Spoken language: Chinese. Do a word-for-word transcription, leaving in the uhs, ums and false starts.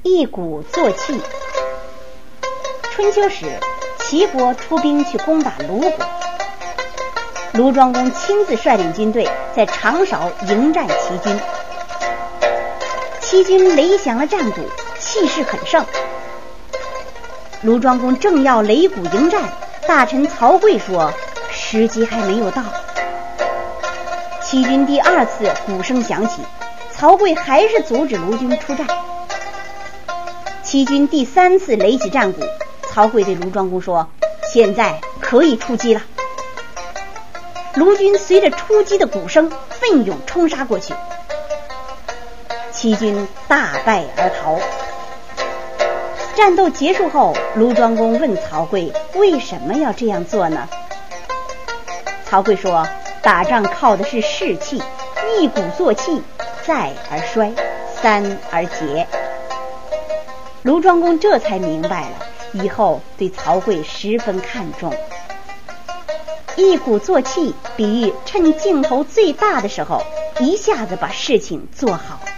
一鼓作气。春秋时，齐国出兵去攻打鲁国，卢庄公亲自率领军队在长勺迎战齐军。齐军擂响了战鼓，气势很盛。卢庄公正要擂鼓迎战，大臣曹刿说时机还没有到。齐军第二次鼓声响起，曹刿还是阻止卢军出战。齐军第三次擂起战鼓，曹刿对卢庄公说现在可以出击了。卢军随着出击的鼓声奋勇冲杀过去，齐军大败而逃。战斗结束后，卢庄公问曹刿为什么要这样做呢？曹刿说打仗靠的是士气，一鼓作气，再而衰，三而竭。卢庄公这才明白了，以后对曹刿十分看重。一鼓作气比喻趁劲头最大的时候，一下子把事情做好。